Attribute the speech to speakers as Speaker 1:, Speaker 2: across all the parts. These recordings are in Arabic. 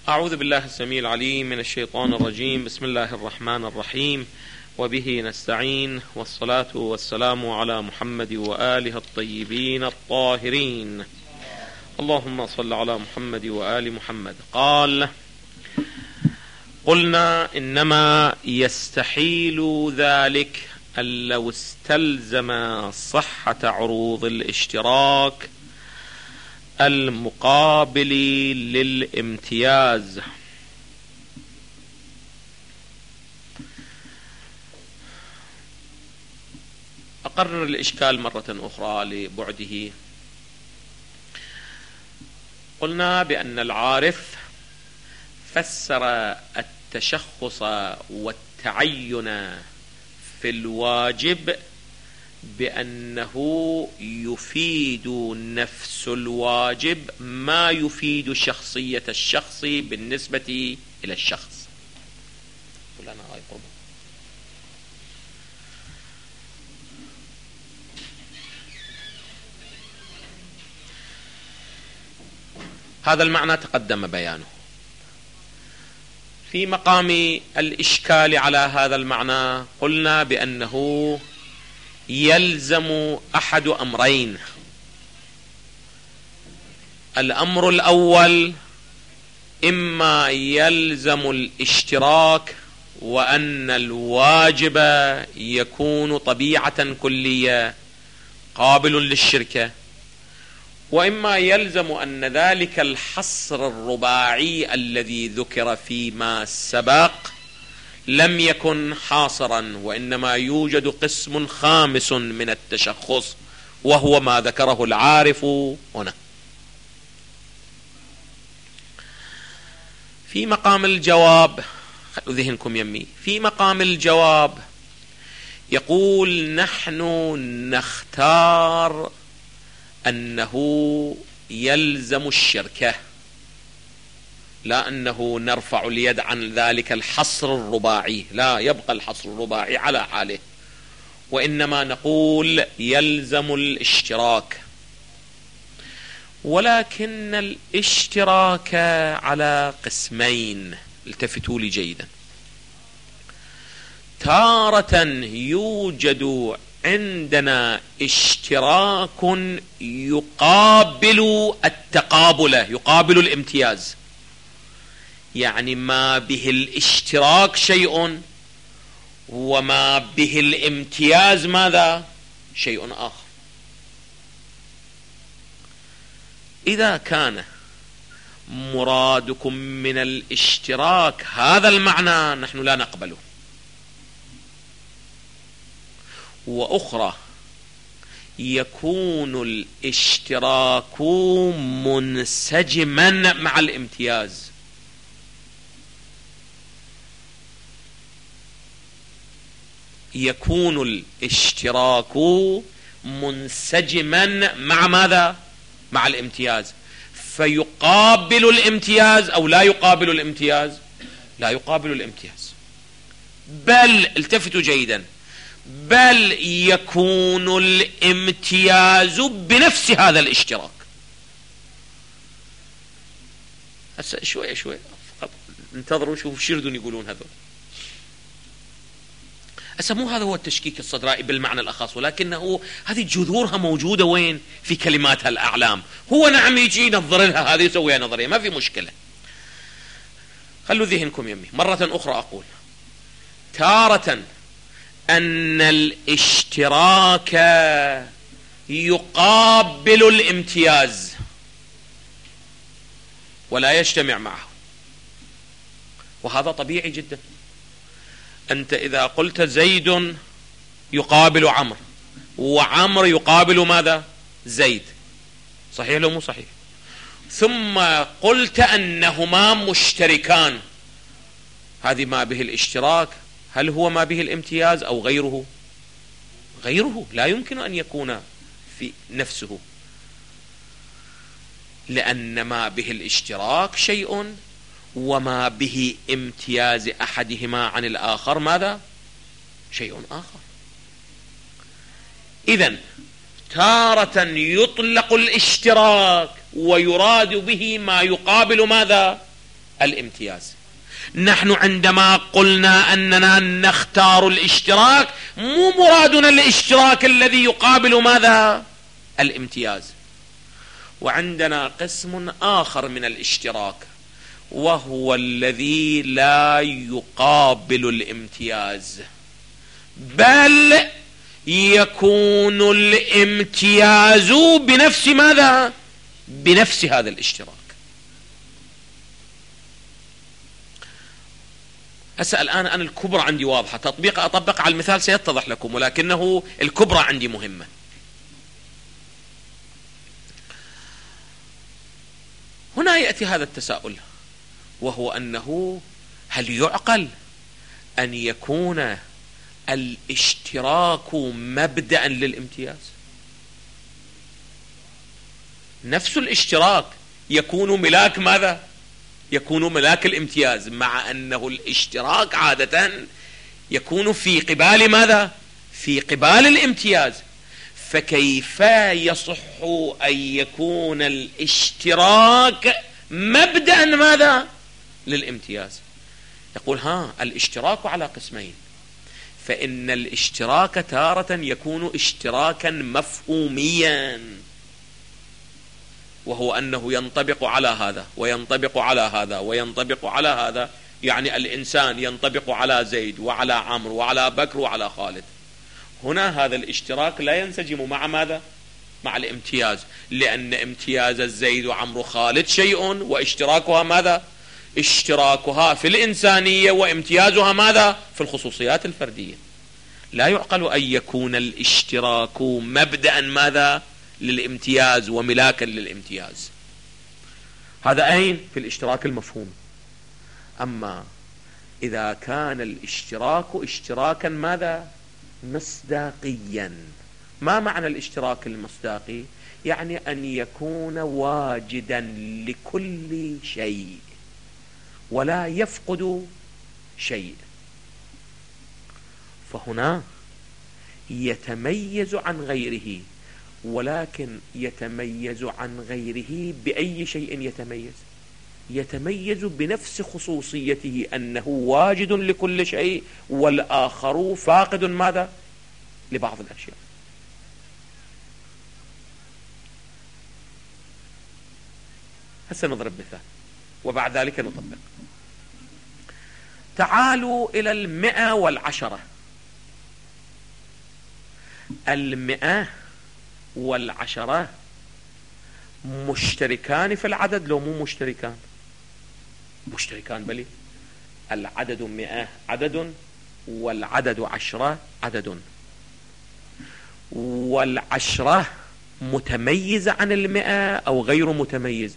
Speaker 1: أعوذ بالله السميع العليم من الشيطان الرجيم. بسم الله الرحمن الرحيم، وبه نستعين، والصلاة والسلام على محمد وآله الطيبين الطاهرين. اللهم صل على محمد وآل محمد. قال: قلنا إنما يستحيل ذلك أن لو استلزم صحة عروض الاشتراك المقابل للامتياز. أقرر الإشكال مرة أخرى لبعده. قلنا بأن العارف فسر التشخص والتعين في الواجب بأنه يفيد نفس الواجب ما يفيد شخصية الشخص بالنسبة إلى الشخص. هذا المعنى تقدم بيانه. في مقام الإشكال على هذا المعنى قلنا بأنه يلزم أحد أمرين. الأمر الأول: إما يلزم الاشتراك وأن الواجب يكون طبيعة كلية قابل للشركة، وإما يلزم أن ذلك الحصر الرباعي الذي ذكر فيما سبق لم يكن حاصرا، وإنما يوجد قسم خامس من التشخص وهو ما ذكره العارف هنا. في مقام الجواب، خلوا ذهنكم يمي، في مقام الجواب يقول: نحن نختار أنه يلزم الشركة، لا أنه نرفع اليد عن ذلك الحصر الرباعي، لا يبقى الحصر الرباعي على حاله، وإنما نقول يلزم الاشتراك. ولكن الاشتراك على قسمين، التفتوا لي جيدا. تارة يوجد عندنا اشتراك يقابل التقابل، يقابل الامتياز، يعني ما به الاشتراك شيء وما به الامتياز ماذا؟ شيء آخر. إذا كان مرادكم من الاشتراك هذا المعنى نحن لا نقبله. وأخرى: يكون الاشتراك منسجما مع الامتياز. يكون الاشتراك منسجما مع ماذا؟ مع الامتياز، فيقابل الامتياز أو لا يقابل الامتياز؟ لا يقابل الامتياز، بل التفتوا جيدا، بل يكون الامتياز بنفس هذا الاشتراك. هسه شوية فقط انتظروا شوفوا شو يردون يقولون هذول. هسه مو هذا هو التشكيك الصدرائي بالمعنى الأخص، ولكنه هذه جذورها موجودة وين؟ في كلماتها الأعلام. هو نعم يجي ينظر لها هذه يسويها نظرية، ما في مشكلة. خلوا ذهنكم يمي. مرة أخرى أقول: تارة أن الاشتراك يقابل الامتياز ولا يجتمع معه، وهذا طبيعي جدا. أنت إذا قلت زيد يقابل عمرو وعمرو يقابل ماذا؟ زيد، صحيح لو مو صحيح؟ ثم قلت أنهما مشتركان، هذه ما به الاشتراك، هل هو ما به الامتياز أو غيره؟ غيره، لا يمكن أن يكون في نفسه، لأن ما به الاشتراك شيء وما به امتياز أحدهما عن الآخر ماذا؟ شيء آخر. إذن تارة يطلق الاشتراك ويراد به ما يقابل ماذا؟ الامتياز. نحن عندما قلنا أننا نختار الاشتراك مو مرادنا الاشتراك الذي يقابل ماذا؟ الامتياز. وعندنا قسم آخر من الاشتراك وهو الذي لا يقابل الامتياز، بل يكون الامتياز بنفس ماذا؟ بنفس هذا الاشتراك. هسه الآن أنا الكبرى عندي واضحة، أطبق على المثال سيتضح لكم، ولكنه الكبرى عندي مهمة. هنا يأتي هذا التساؤل، وهو أنه هل يعقل أن يكون الاشتراك مبدأ للامتياز؟ نفس الاشتراك يكون ملاك ماذا؟ يكون ملاك الامتياز، مع أنه الاشتراك عادة يكون في قبال ماذا؟ في قبال الامتياز. فكيف يصح أن يكون الاشتراك مبدأ ماذا؟ للامتياز. يقول الاشتراك على قسمين، فإن الاشتراك تارة يكون اشتراكا مفهوميا، وهو أنه ينطبق على هذا وينطبق على هذا وينطبق على هذا، يعني الإنسان ينطبق على زيد وعلى عمرو وعلى بكر وعلى خالد. هنا هذا الاشتراك لا ينسجم مع ماذا؟ مع الامتياز، لأن امتياز الزيد وعمرو خالد شيء، واشتراكها ماذا؟ اشتراكها في الإنسانية، وامتيازها ماذا؟ في الخصوصيات الفردية. لا يعقل أن يكون الاشتراك مبدأ ماذا؟ للامتياز وملاكا للامتياز. هذا أين؟ في الاشتراك المفهوم. أما إذا كان الاشتراك اشتراكا ماذا؟ مصداقيا. ما معنى الاشتراك المصداقي؟ يعني أن يكون واجدا لكل شيء ولا يفقد شيء. فهنا يتميز عن غيره، ولكن يتميز عن غيره بأي شيء يتميز؟ يتميز بنفس خصوصيته، أنه واجد لكل شيء والآخر فاقد ماذا؟ لبعض الأشياء. هسه نضرب مثال وبعد ذلك نطبق. تعالوا إلى 110. 110 مشتركان في العدد لو مو مشتركان؟ مشتركان بلي. العدد 100 عدد، والعدد 10 عدد، والعشرة متميزة عن 100 أو غير متميزة؟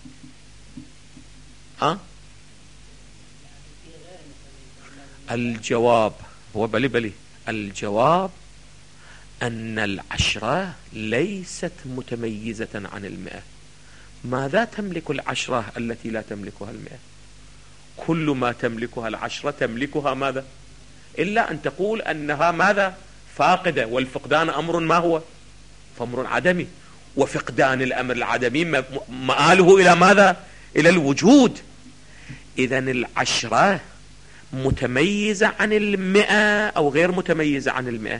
Speaker 1: الجواب هو بلي الجواب أن 10 ليست متميزة عن 100. ماذا تملك 10 التي لا تملكها 100؟ كل ما تملكها 10 تملكها ماذا؟ إلا أن تقول أنها ماذا؟ فاقدة، والفقدان أمر ما هو؟ فأمر عدمي، وفقدان الأمر العدمي مآله إلى ماذا؟ إلى الوجود. إذن 10 متميزة عن 100 أو غير متميزة عن 100؟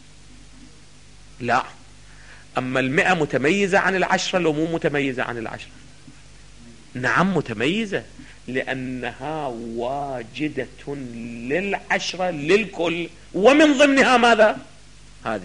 Speaker 1: لا. أما 100 متميزة عن 10 لو مو متميزة عن 10؟ نعم متميزة، لأنها واجدة 10 للكل، ومن ضمنها ماذا؟ هذه.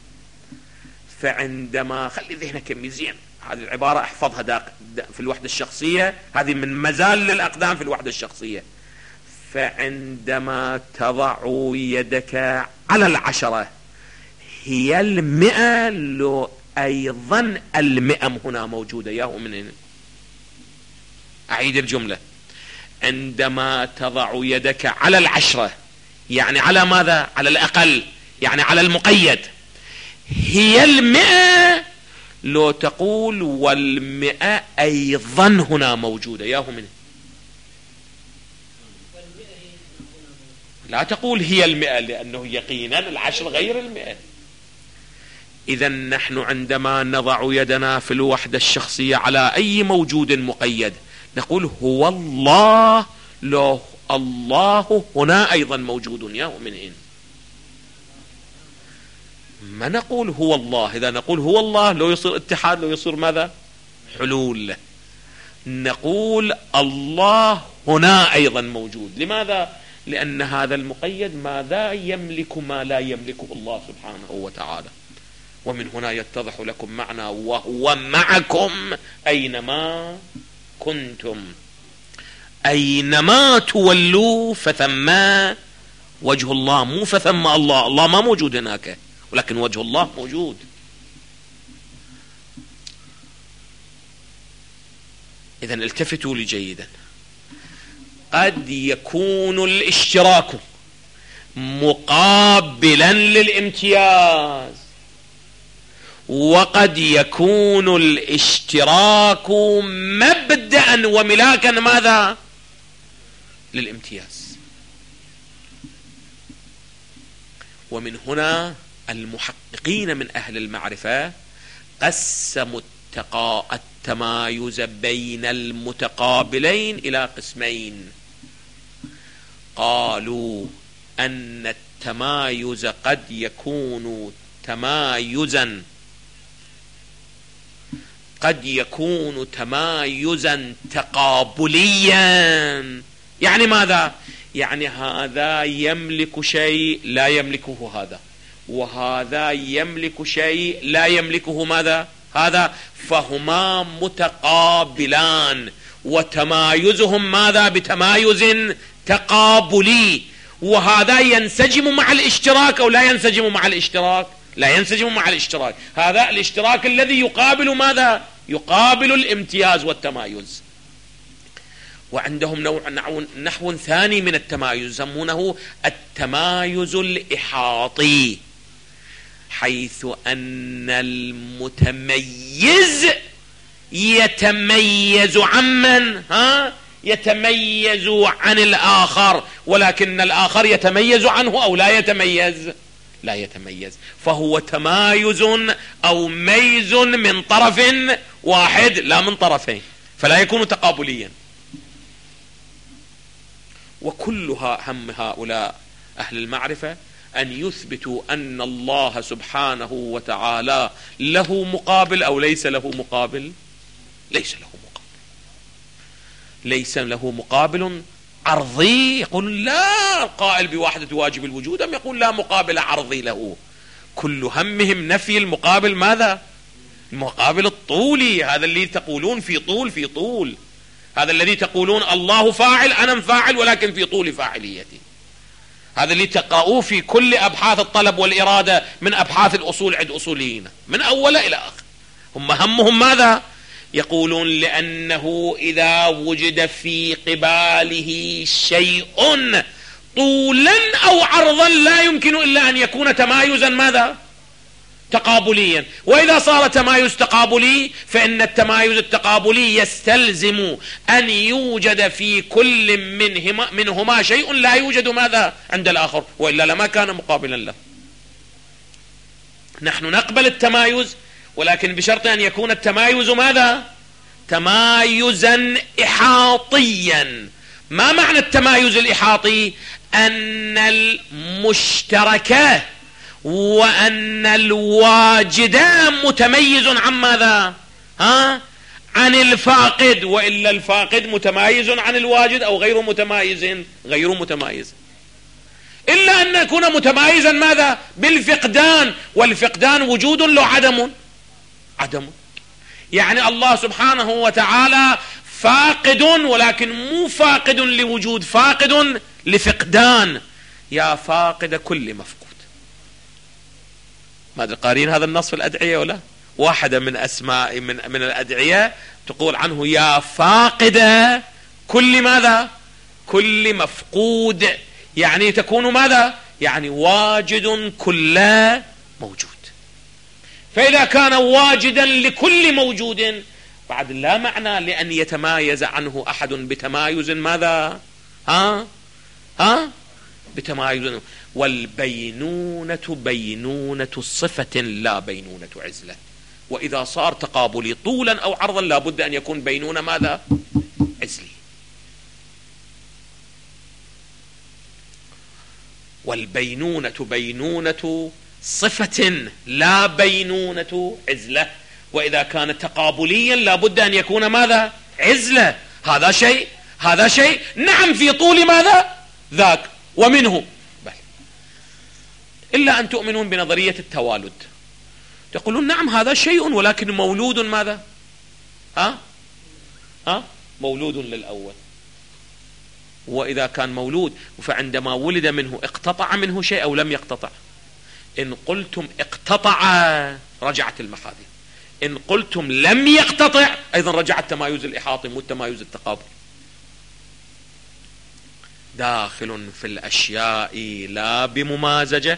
Speaker 1: فعندما خلي ذهنك مزين، هذه العبارة احفظها في الوحدة الشخصية، هذه من مزال للأقدام في الوحدة الشخصية. فعندما تضع يدك على 10 هي 100 لو أيضا 100 هنا موجودة. ياهو من هنا أعيد الجملة. عندما تضع يدك على 10 يعني على ماذا؟ على الأقل، يعني على المقيد، هي 100 لو تقول 100 أيضا هنا موجودة. ياهو من هنا. لا تقول هي 100 لأنه يقينا 10 غير 100. إذن نحن عندما نضع يدنا في الوحدة الشخصية على أي موجود مقيد نقول هو الله، لو الله هنا أيضا موجود يا مؤمنين. ما نقول هو الله. إذا نقول هو الله لو يصير اتحاد، لو يصير ماذا؟ حلول. نقول الله هنا أيضا موجود. لماذا؟ لأن هذا المقيد ماذا يملك ما لا يملكه الله سبحانه وتعالى. ومن هنا يتضح لكم معنى وهو معكم أينما كنتم، أينما تولوا فثم وجه الله، مو فثم الله. الله ما موجود هناك، ولكن وجه الله موجود. إذن التفتوا لي جيدا. قد يكون الاشتراك مقابلا للامتياز، وقد يكون الاشتراك مبدأ وملاكا ماذا؟ للامتياز. ومن هنا المحققين من أهل المعرفة قسموا التمايز بين المتقابلين إلى قسمين. قالوا أن التمايز قد يكون تمايزا تقابليا. يعني ماذا؟ يعني هذا يملك شيء لا يملكه هذا، وهذا يملك شيء لا يملكه ماذا؟ هذا. فهما متقابلان، وتمايزهم ماذا؟ بتمايز تقابلي. وهذا ينسجم مع الاشتراك أو لا ينسجم مع الاشتراك؟ لا ينسجم مع الاشتراك. هذا الاشتراك الذي يقابل ماذا؟ يقابل الامتياز والتمايز. وعندهم نحو ثاني من التمايز يسمونه التمايز الإحاطي، حيث أن المتميز يتميز عمن؟ يتميز عن الآخر، ولكن الآخر يتميز عنه أو لا يتميز؟ لا يتميز. فهو تمايز أو ميز من طرف واحد لا من طرفين، فلا يكون تقابليا. وكلها هم هؤلاء أهل المعرفة أن يثبتوا أن الله سبحانه وتعالى له مقابل أو ليس له مقابل. ليس له مقابل، ليس له مقابل عرضي. يقول لا القائل بوحدة واجب الوجود، أم يقول لا مقابل عرضي له. كل همهم نفي المقابل ماذا؟ المقابل الطولي. هذا اللي تقولون في طول، هذا الذي تقولون الله فاعل أنا فاعل ولكن في طول فاعليتي. هذا اللي تقرأوه في كل أبحاث الطلب والإرادة من أبحاث الأصول عند أصوليين من أول إلى آخر. هم همهم ماذا؟ يقولون لأنه إذا وجد في قباله شيء طولا أو عرضا لا يمكن إلا أن يكون تمايزا ماذا؟ تقابليا. وإذا صار تمايز تقابلي فإن التمايز التقابلي يستلزم أن يوجد في كل منهما شيء لا يوجد ماذا؟ عند الآخر، وإلا لما كان مقابلا له. نحن نقبل التمايز، ولكن بشرط أن يكون التمايز ماذا؟ تمايزا إحاطيا. ما معنى التمايز الإحاطي؟ أن المشترك وأن الواجد متميز عن ماذا؟ عن الفاقد، وإلا الفاقد متمايز عن الواجد أو غير متمايز؟ غير متمايز. إلا أن يكون متمايزا ماذا؟ بالفقدان، والفقدان وجود له عدم. يعني الله سبحانه وتعالى فاقد، ولكن مو فاقد لوجود، فاقد لفقدان. يا فاقد كل مفقود. ما أدري قارين هذا النص في الأدعية ولا؟ واحدة من أسماء من الأدعية تقول عنه يا فاقد كل ماذا؟ كل مفقود. يعني تكون ماذا؟ يعني واجد كل موجود. فإذا كان واجدا لكل موجود بعد لا معنى لأن يتمايز عنه أحد بتمايز ماذا؟ بتمايز. والبينونة بينونة صفة لا بينونة عزلة. وإذا صار تقابلي طولا أو عرضا لابد أن يكون بينونة ماذا؟ عزلة. والبينونة بينونة صفة لا بينونة عزلة، وإذا كان تقابليا لا بد أن يكون ماذا؟ عزلة. هذا شيء هذا شيء، نعم في طول ماذا؟ ذاك ومنه بل. إلا أن تؤمنون بنظرية التوالد، تقولون نعم هذا شيء ولكن مولود ماذا؟ مولود للأول. وإذا كان مولود فعندما ولد منه اقتطع منه شيء أو لم يقتطع؟ إن قلتم اقتطع رجعت المخاذ، إن قلتم لم يقتطع أيضا رجع التمايز الإحاطي والتمايز التقابلي. داخل في الأشياء لا بممازجة،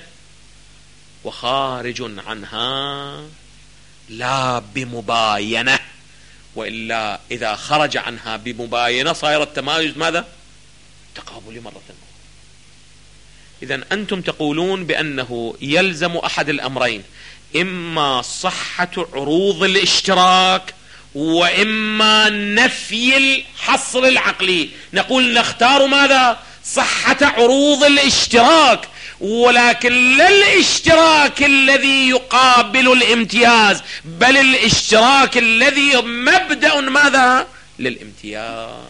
Speaker 1: وخارج عنها لا بمباينة، وإلا إذا خرج عنها بمباينة صاير التمايز ماذا؟ تقابلي مرة أخرى. إذن أنتم تقولون بأنه يلزم أحد الأمرين، إما صحة عروض الاشتراك وإما نفي الحصر العقلي. نقول نختار ماذا؟ صحة عروض الاشتراك، ولكن لا الاشتراك الذي يقابل الامتياز، بل الاشتراك الذي مبدأ ماذا؟ للامتياز.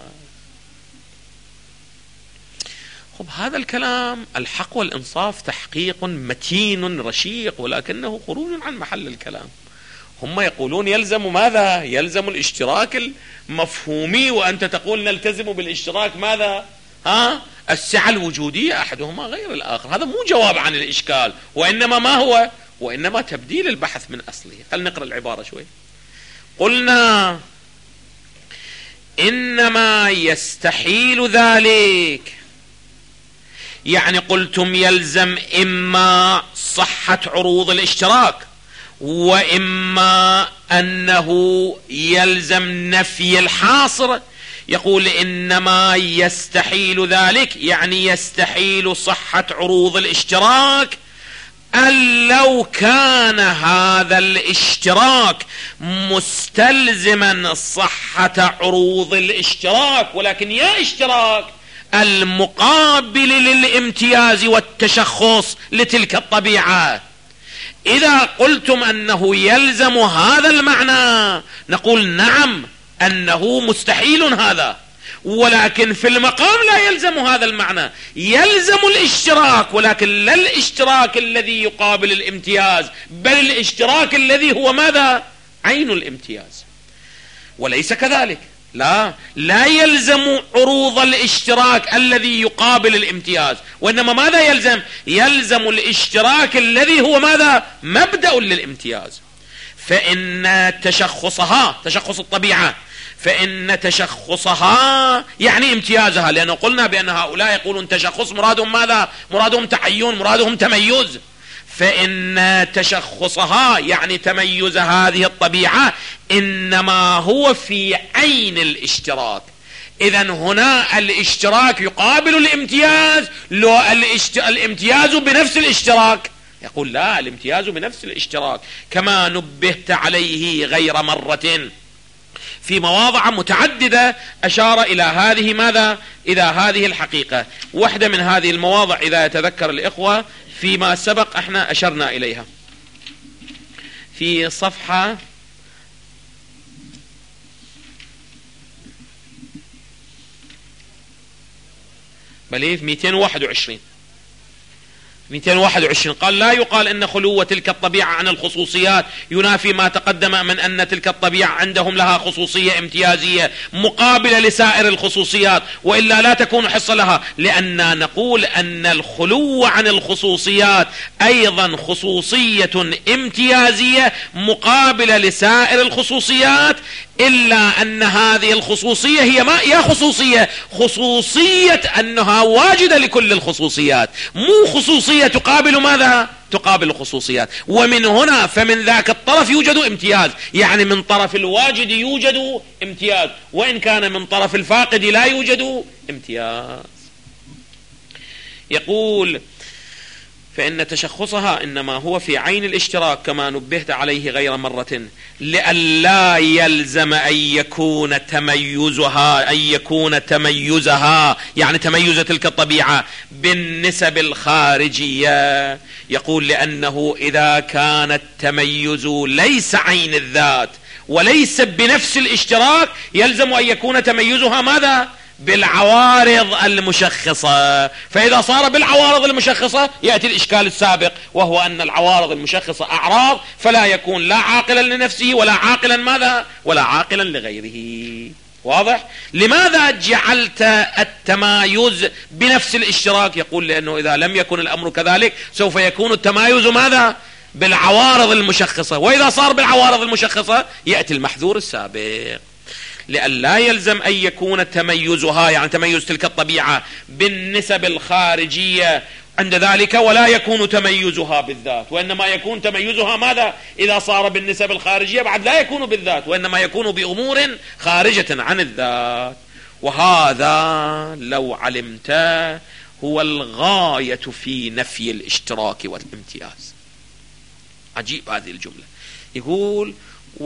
Speaker 1: خب هذا الكلام الحق والإنصاف تحقيق متين رشيق، ولكنه خروج عن محل الكلام. هم يقولون يلزم ماذا؟ يلزم الاشتراك المفهومي، وأنت تقول نلتزم بالاشتراك ماذا؟ السعة الوجودية، أحدهما غير الآخر. هذا مو جواب عن الإشكال، وإنما ما هو؟ وإنما تبديل البحث من أصله. خلينا نقرأ العبارة شوي. قلنا إنما يستحيل ذلك، يعني قلتم يلزم إما صحة عروض الاشتراك وإما أنه يلزم نفي الحاصر. يقول إنما يستحيل ذلك، يعني يستحيل صحة عروض الاشتراك أن لو كان هذا الاشتراك مستلزما صحة عروض الاشتراك، ولكن يا اشتراك المقابل للامتياز والتشخص لتلك الطبيعة. إذا قلتم أنه يلزم هذا المعنى نقول نعم أنه مستحيل هذا، ولكن في المقام لا يلزم هذا المعنى، يلزم الاشتراك، ولكن لا الاشتراك الذي يقابل الامتياز، بل الاشتراك الذي هو ماذا؟ عين الامتياز. وليس كذلك، لا يلزم عروض الاشتراك الذي يقابل الامتياز، وإنما ماذا يلزم؟ يلزم الاشتراك الذي هو ماذا؟ مبدأ للامتياز. فإن تشخصها، تشخص الطبيعة، فإن تشخصها يعني امتيازها، لأنه قلنا بأن هؤلاء يقولون تشخص مرادهم ماذا؟ مرادهم تعين، مرادهم تميز. فإن تشخصها يعني تميز هذه الطبيعة إنما هو في عين الاشتراك. إذن هنا الاشتراك يقابل الامتياز، لو الامتياز بنفس الاشتراك. يقول لا، الامتياز بنفس الاشتراك، كما نبهت عليه غير مرة في مواضع متعددة أشار إلى هذه ماذا؟ إلى هذه الحقيقة. واحدة من هذه المواضع إذا يتذكر الإخوة فيما سبق احنا أشرنا إليها في صفحة بل 221 قال لا يقال إن خلو تلك الطبيعة عن الخصوصيات ينافي ما تقدم من أن تلك الطبيعة عندهم لها خصوصية امتيازية مقابلة لسائر الخصوصيات، وإلا لا تكون حصة لها، لأننا نقول أن الخلو عن الخصوصيات أيضا خصوصية امتيازية مقابلة لسائر الخصوصيات، إلا أن هذه الخصوصية هي ما هي خصوصية أنها واجدة لكل الخصوصيات، مو خصوصية تقابل ماذا؟ تقابل الخصوصيات. ومن هنا فمن ذاك الطرف يوجد امتياز، يعني من طرف الواجد يوجد امتياز، وإن كان من طرف الفاقد لا يوجد امتياز. يقول فإن تشخصها إنما هو في عين الاشتراك كما نبهت عليه غير مرة، لئلا يلزم أن يكون تميزها يعني تميز تلك الطبيعة بالنسب الخارجية. يقول لأنه إذا كان التميز ليس عين الذات وليس بنفس الاشتراك يلزم أن يكون تميزها ماذا؟ بالعوارض المشخصة. فإذا صار بالعوارض المشخصة يأتي الإشكال السابق، وهو أن العوارض المشخصة أعراض، فلا يكون لا عاقلا لنفسه ولا عاقلا ماذا؟ ولا عاقلا لغيره. واضح؟ لماذا جعلت التمايز بنفس الاشتراك؟ يقول لأنه إذا لم يكن الأمر كذلك سوف يكون التمايز ماذا؟ بالعوارض المشخصة، وإذا صار بالعوارض المشخصة يأتي المحذور السابق. لئلا يلزم أن يكون تميزها يعني تميز تلك الطبيعة بالنسب الخارجية عند ذلك ولا يكون تميزها بالذات، وإنما يكون تميزها ماذا؟ إذا صار بالنسب الخارجية بعد لا يكون بالذات، وإنما يكون بأمور خارجة عن الذات. وهذا لو علمت هو الغاية في نفي الاشتراك والامتياز. عجيب هذه الجملة. يقول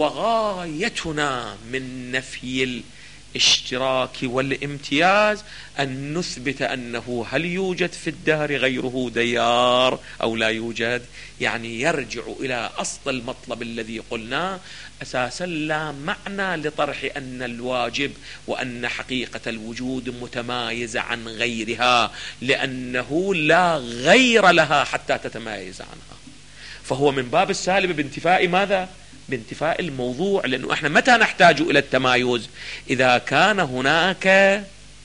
Speaker 1: وغايتنا من نفي الاشتراك والامتياز أن نثبت أنه هل يوجد في الدهر غيره ديار أو لا يوجد. يعني يرجع إلى أصل المطلب الذي قلنا أساسا لا معنى لطرح أن الواجب وأن حقيقة الوجود متمايزة عن غيرها، لأنه لا غير لها حتى تتمايز عنها. فهو من باب السالب بانتفاء ماذا؟ بانتفاء الموضوع. لأنه احنا متى نحتاج إلى التمايز؟ إذا كان هناك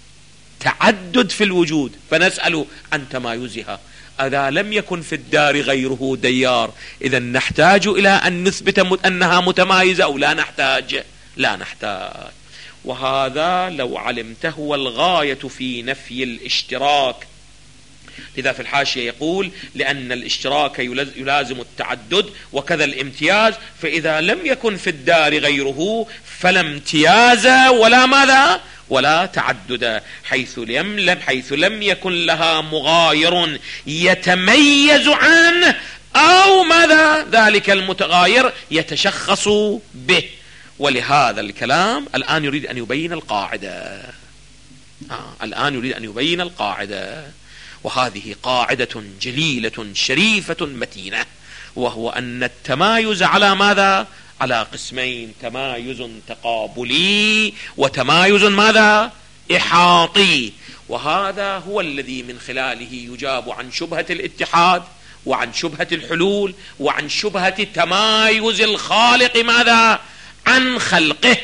Speaker 1: تعدد في الوجود فنسأل عن تمايزها. إذا لم يكن في الدار غيره ديار إذا نحتاج إلى أن نثبت أنها متمايزة أو لا نحتاج؟ لا نحتاج. وهذا لو علمته هو الغاية في نفي الاشتراك. لذا في الحاشية يقول لأن الاشتراك يلازم التعدد وكذا الامتياز، فإذا لم يكن في الدار غيره فلا امتياز ولا ماذا؟ ولا تعدد، حيث لم يكن لها مغاير يتميز عنه أو ماذا؟ ذلك المتغاير يتشخص به. ولهذا الكلام الآن يريد أن يبين القاعدة. الآن يريد أن يبين القاعدة، وهذه قاعدة جليلة شريفة متينة، وهو أن التمايز على ماذا؟ على قسمين: تمايز تقابلي وتمايز ماذا؟ إحاطي. وهذا هو الذي من خلاله يجاب عن شبهة الاتحاد وعن شبهة الحلول وعن شبهة تمايز الخالق ماذا؟ عن خلقه.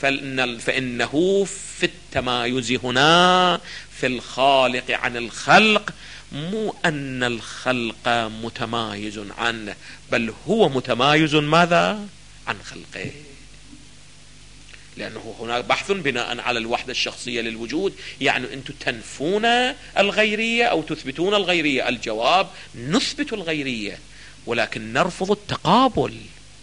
Speaker 1: فإنه في التمايز هنا في الخالق عن الخلق مو أن الخلق متمايز عنه، بل هو متمايز ماذا؟ عن خلقه. لأنه هناك بحث بناء على الوحدة الشخصية للوجود. يعني أنتم تنفون الغيرية أو تثبتون الغيرية؟ الجواب نثبت الغيرية ولكن نرفض التقابل،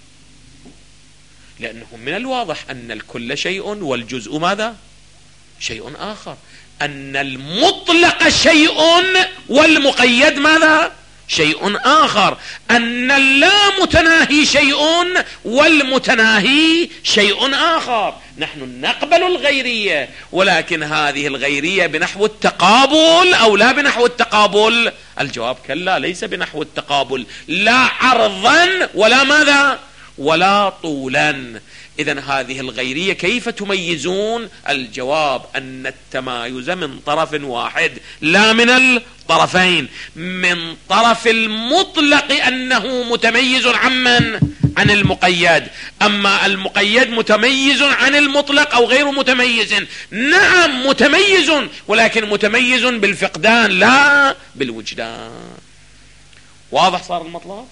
Speaker 1: لأنه من الواضح أن الكل شيء والجزء ماذا؟ شيء آخر. أن المطلق شيء والمقيد ماذا؟ شيء آخر. أن اللا متناهي شيء والمتناهي شيء آخر. نحن نقبل الغيرية، ولكن هذه الغيرية بنحو التقابل أو لا بنحو التقابل؟ الجواب كلا، ليس بنحو التقابل، لا عرضا ولا ماذا؟ ولا طولا. إذن هذه الغيرية كيف تميزون؟ الجواب أن التمايز من طرف واحد لا من الطرفين. من طرف المطلق أنه متميز عن من؟ عن المقيد. أما المقيد متميز عن المطلق أو غير متميز؟ نعم متميز، ولكن متميز بالفقدان لا بالوجدان. واضح صار المطلب؟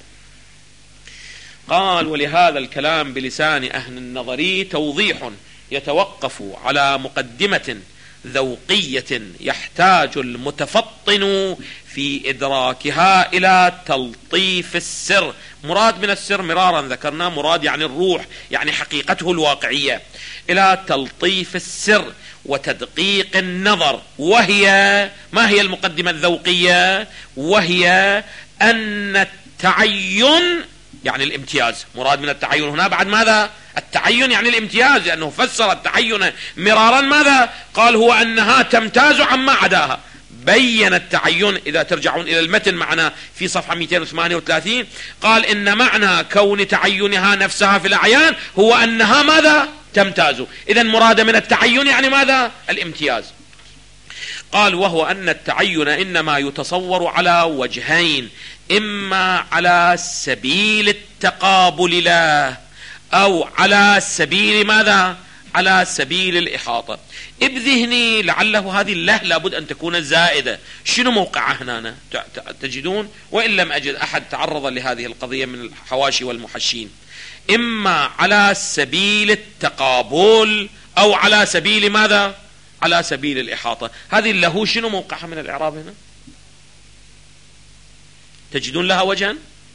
Speaker 1: قال ولهذا الكلام بلسان أهل النظري توضيح يتوقف على مقدمة ذوقية يحتاج المتفطن في إدراكها إلى تلطيف السر. مراد من السر مرارا ذكرنا مراد يعني الروح، يعني حقيقته الواقعية، إلى تلطيف السر وتدقيق النظر. وهي ما هي المقدمة الذوقية؟ وهي أن التعين يعني الامتياز، مراد من التعين هنا بعد ماذا؟ التعين يعني الامتياز، لأنه فسر التعين مرارا ماذا؟ قال هو أنها تمتاز عما عداها. بين التعين إذا ترجعون إلى المتن معنا في صفحة 238 قال إن معنى كون تعينها نفسها في الأعيان هو أنها ماذا؟ تمتاز. إذن مراد من التعين يعني ماذا؟ الامتياز. قال وهو أن التعين إنما يتصور على وجهين، إما على سبيل التقابل له أو على سبيل ماذا؟ على سبيل الإحاطة. بذهني لعله هذه الله لابد أن تكون زائدة. شنو موقعها هنا تجدون؟ وإن لم أجد أحد تعرض لهذه القضية من الحواشي والمحشين. إما على سبيل التقابل أو على سبيل ماذا؟ على سبيل الإحاطة. هذه له شنو موقعها من الإعراب هنا؟ تجدون لها وجها؟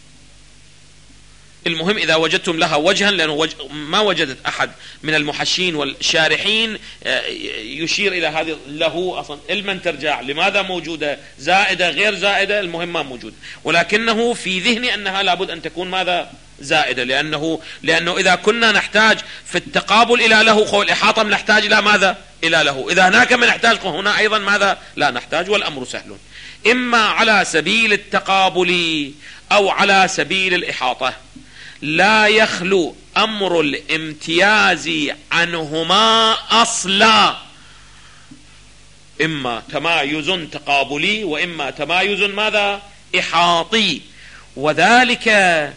Speaker 1: المهم إذا وجدتم لها وجها، لأنه ما وجدت أحد من المحشين والشارحين يشير إلى هذه له أصلا علما ترجع لماذا موجودة، زائدة غير زائدة، المهم ما موجود، ولكنه في ذهني أنها لابد أن تكون ماذا؟ زائدة، لأنه إذا كنا نحتاج في التقابل إلى له والإحاطة نحتاج إلى ماذا؟ إلى له. إذا هناك من نحتاج هنا أيضا ماذا؟ لا نحتاج، والأمر سهل. إما على سبيل التقابل أو على سبيل الإحاطة، لا يخلو أمر الامتياز عنهما أصلا، إما تمايز تقابلي وإما تمايز ماذا؟ إحاطي. وذلك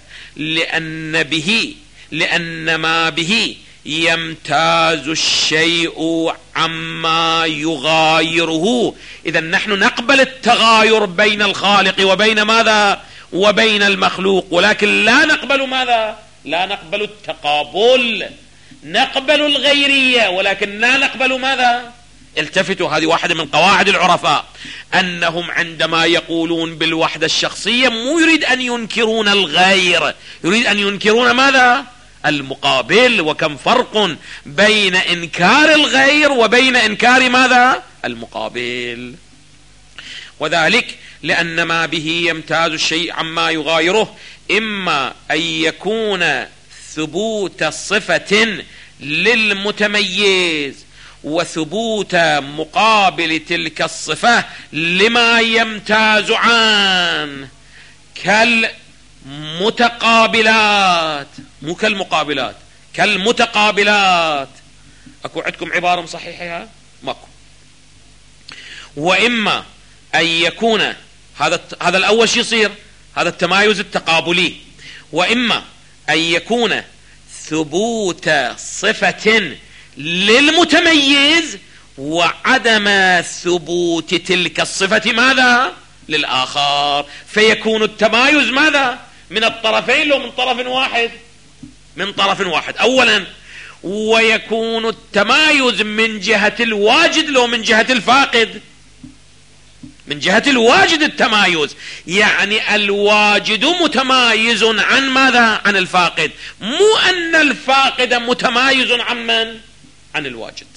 Speaker 1: لأن ما به يمتاز الشيء عما يغايره. إذا نحن نقبل التغاير بين الخالق وبين ماذا؟ وبين المخلوق، ولكن لا نقبل ماذا؟ لا نقبل التقابل، نقبل الغيرية ولكن لا نقبل ماذا؟ التفتوا، هذه واحدة من قواعد العرفاء، أنهم عندما يقولون بالوحدة الشخصية مو يريد أن ينكرون الغير، يريد أن ينكرون ماذا؟ المقابل. وكم فرق بين إنكار الغير وبين إنكار ماذا؟ المقابل. وذلك لأن ما به يمتاز الشيء عما يغايره، إما أن يكون ثبوت صفة للمتميز وثبوت مقابل تلك الصفة لما يمتاز عنه، كالمتقابلات، مو كالمقابلات، كالمتقابلات. أكو عندكم عبارة صحيحة؟ ماكو. وإما أن يكون هذا الأول شيء يصير، هذا التمايز التقابلي. وإما أن يكون ثبوت صفة للمتميز وعدم ثبوت تلك الصفة ماذا؟ للآخر، فيكون التمايز ماذا؟ من الطرفين لو من طرف واحد؟ من طرف واحد أولا. ويكون التمايز من جهة الواجد لو من جهة الفاقد؟ من جهة الواجد التمايز، يعني الواجد متمايز عن ماذا؟ عن الفاقد، مو أن الفاقد متمايز عن من؟ عن الواجد.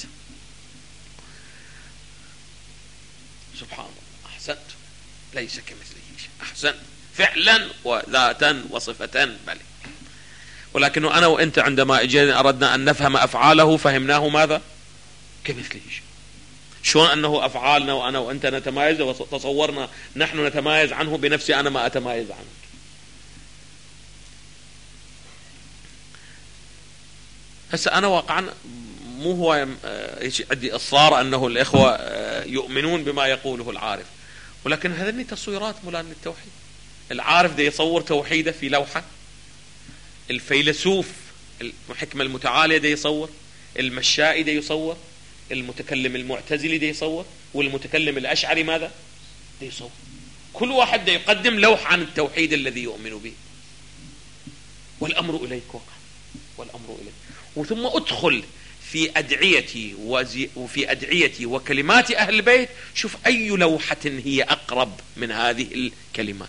Speaker 1: سبحان الله، أحسنت، ليس كمثله شيء، أحسنت فعلا وذاتا وصفة، بل ولكنه أنا وأنت عندما أردنا أن نفهم أفعاله فهمناه ماذا؟ كمثله شيء. شلون أنه أفعالنا وأنا وأنت نتمايز وتصورنا نحن نتمايز عنه بنفسي أنا ما أتمايز عنه. هسه أنا واقعا مو هو عندي إصرار أنه الإخوة يؤمنون بما يقوله العارف، ولكن هذني تصويرات مولان للتوحيد. العارف ده يصور توحيده في لوحة، الفيلسوف الحكمة المتعالية ده يصور، المشائي ده يصور، المتكلم المعتزلي ده يصور، والمتكلم الأشعري ماذا؟ ده يصور. كل واحد ده يقدم لوح عن التوحيد الذي يؤمن به. والأمر إليك وقع، والأمر إليك. وثم أدخل في أدعيتي وفي أدعيتي وكلمات أهل البيت، شوف أي لوحة هي أقرب من هذه الكلمات.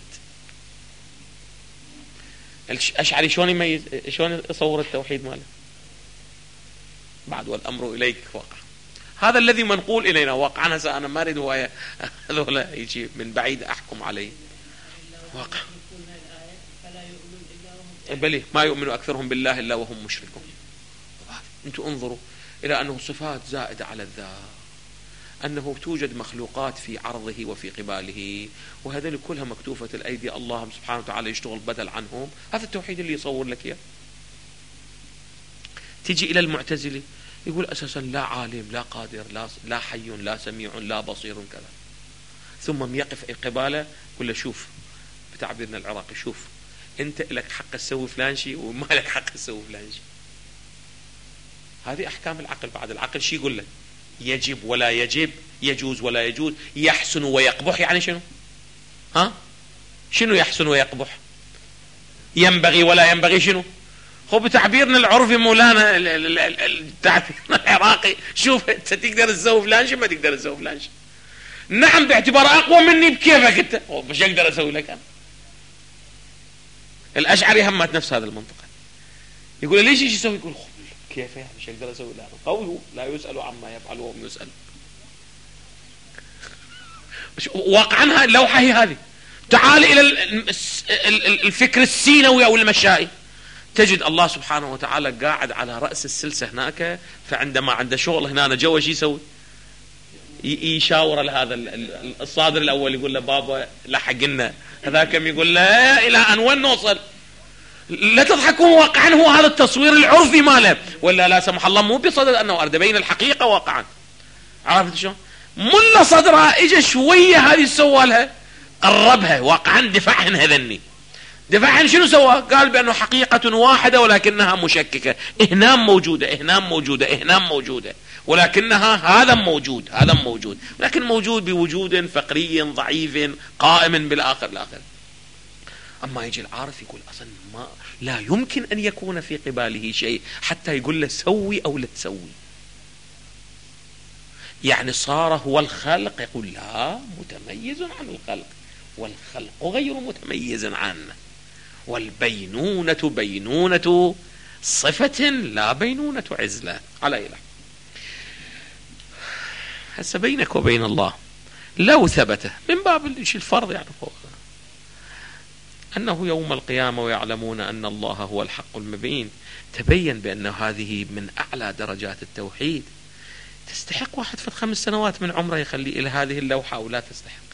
Speaker 1: الأشعري شلون يميز، شلون يصور التوحيد ماله؟ بعد والأمر إليك وقع. هذا الذي منقول إلينا واقعا. أنا ما أريد هذول يجي من بعيد أحكم عليه واقع. بلي ما يؤمن أكثرهم بالله إلا وهم مشركون. أنتم انظروا إلى أنه صفات زائدة على الذات، أنه توجد مخلوقات في عرضه وفي قباله، وهذول كلها مكتوفة الأيدي، الله سبحانه وتعالى يشتغل بدل عنهم. هذا التوحيد اللي يصور لك إياه. تجي إلى المعتزلة يقول أساسا لا عالم لا قادر لا حي لا سميع لا بصير كذا، ثم يقف قباله يقول له شوف، بتعبيرنا العراقي، شوف أنت لك حق تسوي فلان شيء وما لك حق تسوي فلان شيء. هذه أحكام العقل. بعد العقل شيء يقول لك يجب ولا يجب، يجوز ولا يجوز، يحسن ويقبح. يعني شنو؟ شنو يحسن ويقبح؟ ينبغي ولا ينبغي، شنو؟ هو بتعبيرنا العرفي مولانا تعبيرنا العراقي، شوف انت تقدر تسوي فلان شيء ما تقدر تسوي فلان شيء. نعم باعتبار اقوى مني بكيفك انت، مش اقدر اسوي لك انا. الاشعري همت نفس هذا المنطقه، يقول ليش ايش يسوي؟ يقول كيف يعني مش اقدر اسوي له؟ قوله لا يسأل عما يفعل وهم يسأل. واقعا اللوحه هي هذه. تعال الى الفكر السينوي او المشائي، تجد الله سبحانه وتعالى قاعد على رأس السلسة هناك، فعندما عنده شغل هنا جوا شو يسوي؟ يشاور لهذا الصادر الأول، يقول له بابا لحق لنا، هذاك يقول له إلى أن وين نوصل؟ لا تضحكون، واقعا هو هذا التصوير العرفي ماله، ولا لا سمح الله مو بصدد أنه أرد بين الحقيقة واقعا. عرفت شو؟ ملا صدرها إجا شوية هذه سوالها، قربها واقعا، دفعهن هذني. دفعهن شنو سوى؟ قال بأنه حقيقة واحدة ولكنها مشككة، إهنام موجودة، إهنام موجودة، إهنام موجودة، ولكنها هذا موجود، هذا موجود، لكن موجود بوجود فقري ضعيف قائم بالآخر الآخر. أما يجي العارف يقول أصلا ما لا يمكن أن يكون في قباله شيء حتى يقول له سوي أو لا تسوي. يعني صار هو الخلق، يقول لا متميز عن الخلق، والخلق غير متميز عنه، والبينونة بينونة صفة لا بينونة عزلة. على إله هسه بينك وبين الله لو ثبت من باب الفرض يعني أنه يوم القيامة ويعلمون أن الله هو الحق المبين، تبين بأن هذه من أعلى درجات التوحيد، تستحق واحد في 5 سنوات من عمره يخلي إلى هذه اللوحة أو لا تستحق؟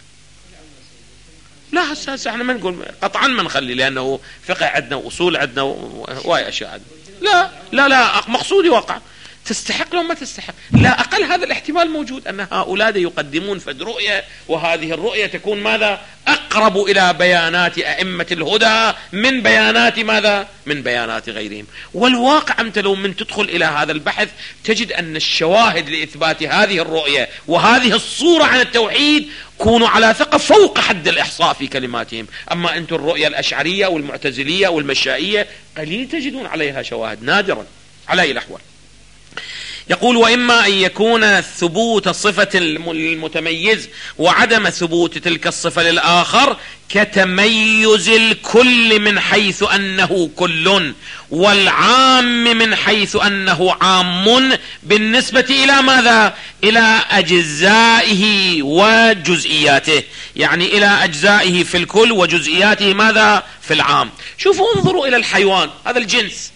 Speaker 1: لا هسه احنا ما نقول قطعا ما نخلي، لأنه فقه عندنا وأصول عندنا وهاي أشياء عندنا. لا لا لا، مقصودي واقع تستحق لو ما تستحق. لا أقل هذا الاحتمال موجود، أن هؤلاء يقدمون فد رؤية، وهذه الرؤية تكون ماذا؟ أقرب إلى بيانات أئمة الهدى من بيانات ماذا؟ من بيانات غيرهم. والواقع أنت لو من تدخل إلى هذا البحث تجد أن الشواهد لإثبات هذه الرؤية وهذه الصورة عن التوحيد كونوا على ثقة فوق حد الإحصاء في كلماتهم. أما أنتم الرؤية الأشعرية والمعتزلية والمشائية قليل تجدون عليها شواهد، نادرا على أي الأحوال. يقول وإما أن يكون ثبوت صفة المتميز وعدم ثبوت تلك الصفة للآخر كتميز الكل من حيث أنه كل، والعام من حيث أنه عام، بالنسبة إلى ماذا؟ إلى أجزائه وجزئياته، يعني إلى أجزائه في الكل وجزئياته ماذا؟ في العام. شوفوا انظروا إلى الحيوان، هذا الجنس،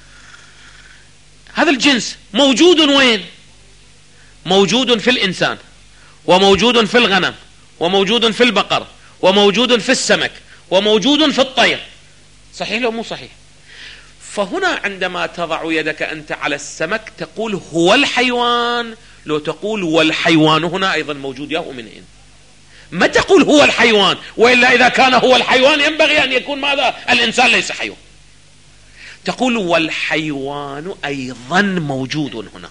Speaker 1: هذا الجنس موجود وين؟ موجود في الإنسان، وموجود في الغنم، وموجود في البقر، وموجود في السمك، وموجود في الطير. صحيح لو مو صحيح؟ فهنا عندما تضع يدك أنت على السمك تقول هو الحيوان، لو تقول والحيوان هنا أيضا موجود يا مؤمنين، ما تقول هو الحيوان، وإلا إذا كان هو الحيوان ينبغي أن يكون ماذا؟ الإنسان ليس حيوان. تقول والحيوان أيضا موجود هنا،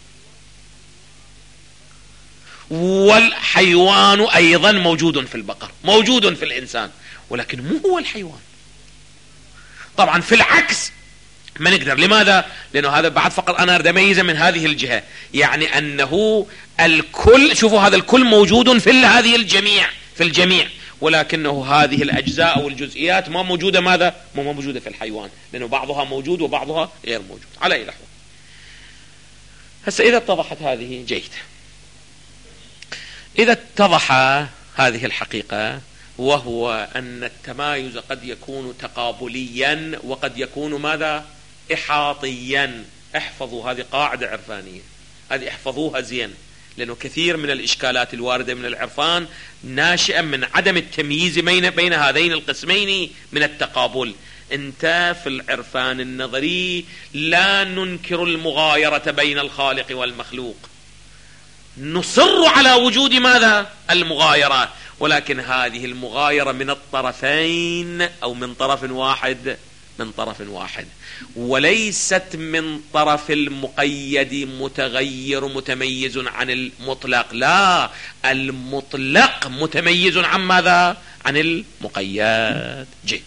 Speaker 1: والحيوان أيضا موجود في البقر، موجود في الإنسان، ولكن مو هو الحيوان. طبعا في العكس ما نقدر. لماذا؟ لأنه هذا بعد فقط أنا أريد أميزه من هذه الجهة، يعني أنه الكل، شوفوا هذا الكل موجود في هذه الجميع، في الجميع، ولكنه هذه الأجزاء والجزئيات ما موجودة ماذا؟ ما موجودة في الحيوان، لأنه بعضها موجود وبعضها غير موجود. على أي الأحوال هسه إذا اتضحت هذه جيد، إذا اتضح هذه الحقيقة وهو أن التمايز قد يكون تقابليا وقد يكون ماذا؟ إحاطيا. احفظوا هذه قاعدة عرفانية، هذه احفظوها زين، لأنه كثير من الإشكالات الواردة من العرفان ناشئة من عدم التمييز بين هذين القسمين من التقابل. انت في العرفان النظري لا ننكر المغايرة بين الخالق والمخلوق، نصر على وجود ماذا؟ المغايرة، ولكن هذه المغايرة من الطرفين أو من طرف واحد، من طرف واحد، وليست من طرف المقيد متغير متميز عن المطلق. لا، المطلق متميز عن ماذا؟ عن المقيد. جي.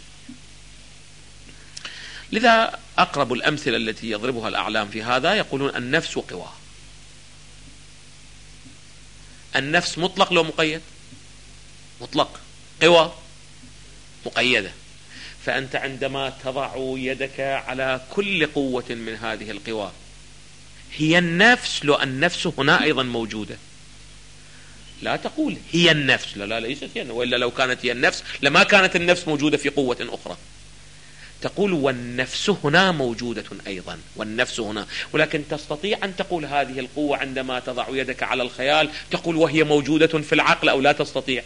Speaker 1: لذا أقرب الأمثلة التي يضربها الأعلام في هذا يقولون النفس قوى. النفس مطلق لو مقيد؟ مطلق. قوى مقيدة. فأنت عندما تضع يدك على كل قوة من هذه القوى هي النفس، لو النفس هنا أيضا موجودة. لا تقول هي النفس، لا ليست هي، وإلا لو كانت هي النفس لما كانت النفس موجودة في قوة أخرى. تقول والنفس هنا موجودة أيضا، والنفس هنا، ولكن تستطيع أن تقول هذه القوة عندما تضع يدك على الخيال تقول وهي موجودة في العقل، أو لا تستطيع.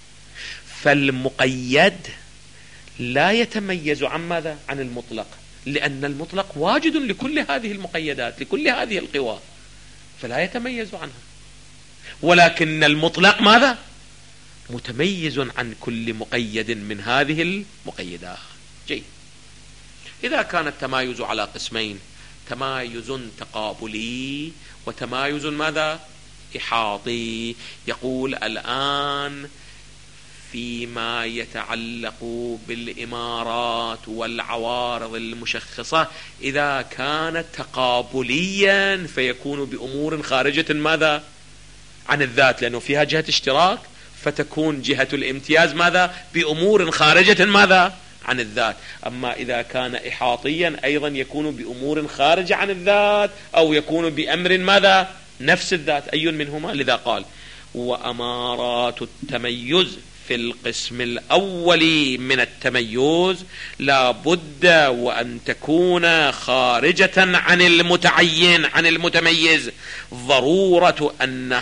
Speaker 1: فالمقيد لا يتميز عن ماذا؟ عن المطلق، لأن المطلق واجد لكل هذه المقيدات، لكل هذه القوى، فلا يتميز عنها. ولكن المطلق ماذا؟ متميز عن كل مقيد من هذه المقيدات. جيد. إذا كان التمايز على قسمين، تمايز تقابلي وتمايز ماذا؟ إحاطي. يقول الآن فيما يتعلق بالإمارات والعوارض المشخصة، إذا كانت تقابليا فيكون بأمور خارجة ماذا؟ عن الذات، لأنه فيها جهة اشتراك، فتكون جهة الامتياز ماذا؟ بأمور خارجة ماذا؟ عن الذات. أما إذا كان إحاطيا أيضا يكون بأمور خارجة عن الذات، أو يكون بأمر ماذا؟ نفس الذات، أي منهما؟ لذا قال وأمارات التميز في القسم الأول من التميز لا بد وأن تكون خارجة عن المتعين عن المتميز، ضرورة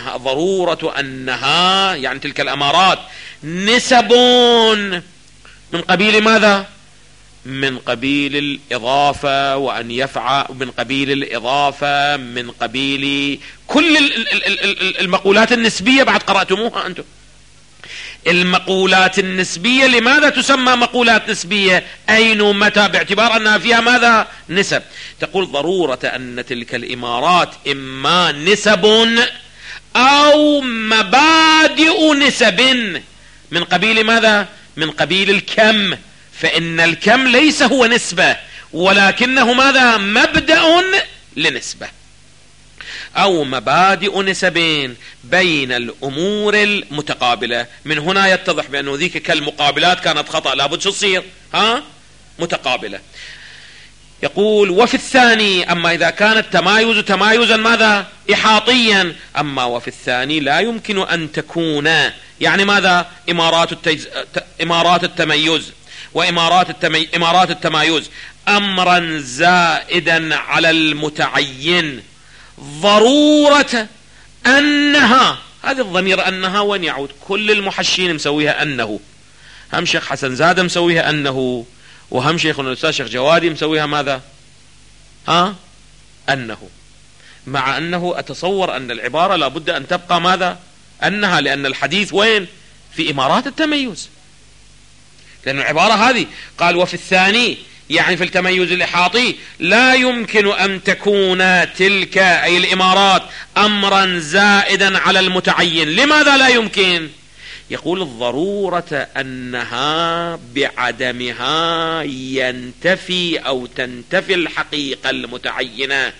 Speaker 1: أنها يعني تلك الأمارات نسب من قبيل ماذا؟ من قبيل الإضافة، وأن يفعل من قبيل الإضافة، من قبيل كل المقولات النسبية. بعد قرأتموها أنتم المقولات النسبية. لماذا تسمى مقولات نسبية؟ أين ومتى؟ باعتبار أنها فيها ماذا؟ نسب. تقول ضرورة أن تلك الإمارات إما نسب أو مبادئ نسب من قبيل ماذا؟ من قبيل الكم، فإن الكم ليس هو نسبة ولكنه ماذا؟ مبدأ لنسبة، أو مبادئ نسبين بين الأمور المتقابلة. من هنا يتضح بأنه ذيك كالمقابلات كانت خطأ، لابد شو تصير؟ متقابلة. يقول وفي الثاني، أما إذا كان التمايز تمايزا ماذا؟ إحاطيا، أما وفي الثاني لا يمكن أن تكون يعني ماذا؟ إمارات التميز وإمارات التمايز أمرا زائدا على المتعين، ضرورة أنها، هذا الضمير أنها وين يعود؟ كل المحشين مسويها أنه، هم شيخ حسن زادة مسويها أنه، وهم شيخنا الأستاذ شيخ جوادي مسويها ماذا؟ أنه، مع أنه أتصور أن العبارة لابد أن تبقى ماذا؟ أنها، لأن الحديث وين؟ في إمارات التميز، لأن العبارة هذه قال وفي الثاني يعني في التميز الإحاطي لا يمكن أن تكون تلك أي الإمارات أمرا زائدا على المتعين. لماذا لا يمكن؟ يقول الضرورة أنها بعدمها ينتفي أو تنتفي الحقيقة المتعينة،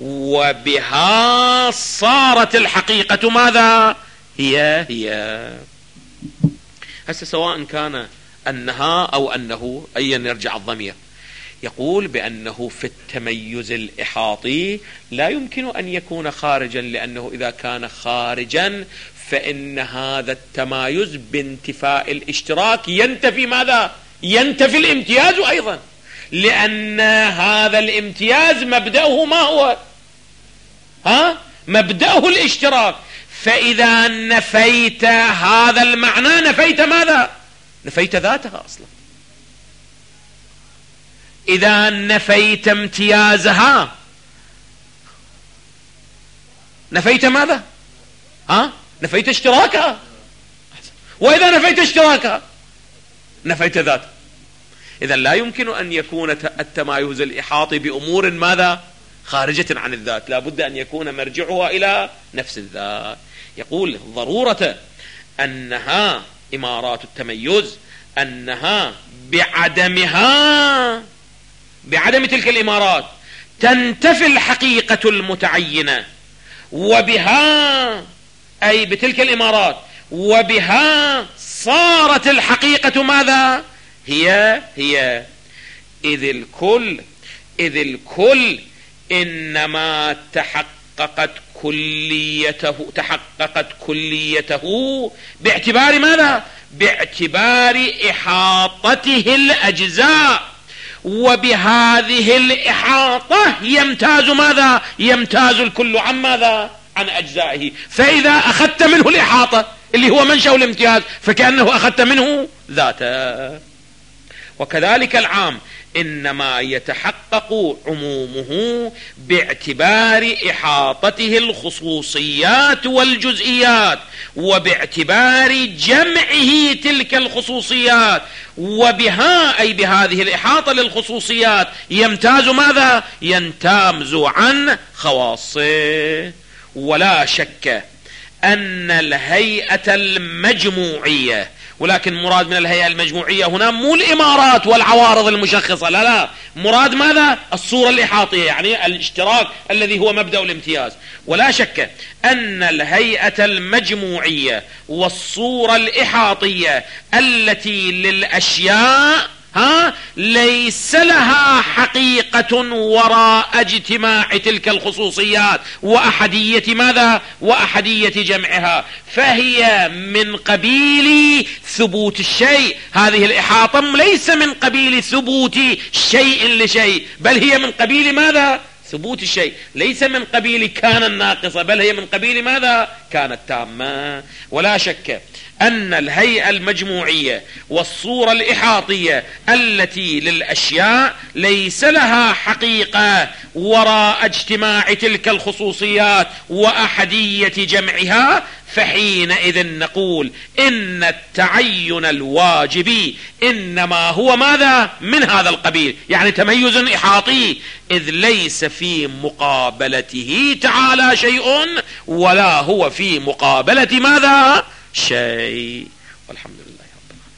Speaker 1: وبها صارت الحقيقة ماذا؟ هي هسه سواء كان أنها أو أنه، أيا يرجع الضمير. يقول بأنه في التميز الإحاطي لا يمكن أن يكون خارجا، لأنه إذا كان خارجا فإن هذا التمايز بانتفاء الاشتراك ينتفي ماذا؟ ينتفي الامتياز أيضا، لأن هذا الامتياز مبدأه ما هو؟ مبدأه الاشتراك. فإذا نفيت هذا المعنى نفيت ماذا؟ نفيت ذاتها أصلا. إذا نفيت امتيازها نفيت ماذا؟ نفيت اشتراكها. وإذا نفيت اشتراكها نفيت ذاتها. إذا لا يمكن أن يكون التمايز الإحاطي بأمور ماذا؟ خارجة عن الذات، لا بد أن يكون مرجعها إلى نفس الذات. يقول ضرورة أنها إمارات التميز أنها بعدم تلك الإمارات تنتفي الحقيقة المتعينة، وبها أي بتلك الإمارات وبها صارت الحقيقة ماذا؟ هي إذ الكل إنما تحققت كليته باعتبار ماذا؟ باعتبار إحاطته الأجزاء، وبهذه الإحاطة يمتاز ماذا؟ يمتاز الكل عن ماذا؟ عن أجزائه. فإذا أخذت منه الإحاطة اللي هو منشأ الامتياز فكأنه أخذت منه ذاته. وكذلك العام إنما يتحقق عمومه باعتبار إحاطته الخصوصيات والجزئيات، وباعتبار جمعه تلك الخصوصيات، وبها أي بهذه الإحاطة للخصوصيات يمتاز ماذا؟ يمتاز عن خواصه. ولا شك أن الهيئة المجموعية، ولكن مراد من الهيئة المجموعية هنا مو الإمارات والعوارض المشخصة، لا، مراد ماذا؟ الصورة الإحاطية، يعني الاشتراك الذي هو مبدأ الامتياز. ولا شك أن الهيئة المجموعية والصورة الإحاطية التي للأشياء ليس لها حقيقة وراء اجتماع تلك الخصوصيات وأحدية ماذا؟ وأحدية جمعها، فهي من قبيل ثبوت الشيء. هذه الإحاطة ليس من قبيل ثبوت شيء لشيء، بل هي من قبيل ماذا؟ ثبوت الشيء. ليس من قبيل كان الناقصة، بل هي من قبيل ماذا؟ كانت تامة. ولا شك أن الهيئة المجموعية والصورة الإحاطية التي للأشياء ليس لها حقيقة وراء اجتماع تلك الخصوصيات وأحدية جمعها، فحينئذ نقول إن التعين الواجب إنما هو ماذا؟ من هذا القبيل، يعني تميز إحاطي، إذ ليس في مقابلته تعالى شيء ولا هو في مقابلة ماذا؟ شيء. والحمد لله رب العالمين.